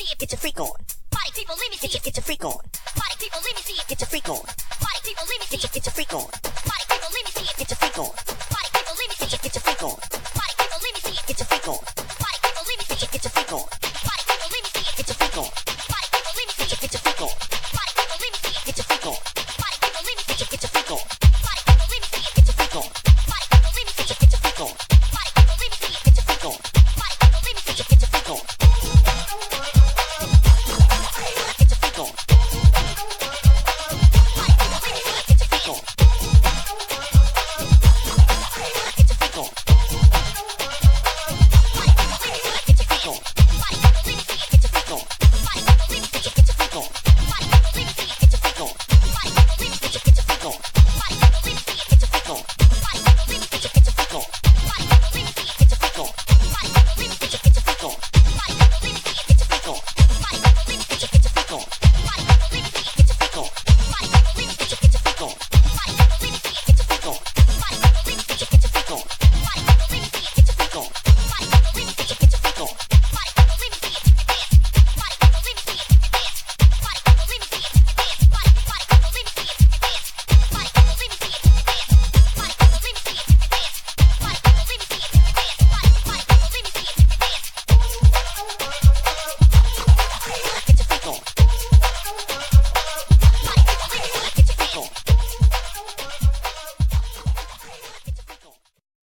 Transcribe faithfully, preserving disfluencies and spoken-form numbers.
it. Get your freak on. Party people, let me see it. Get your freak on. Party people, let me see it. Get your freak on. Party people, let me see it. Get your freak on. Party people, let me see it. Get your freak on. Party people, let me see it. Get your freak on. Party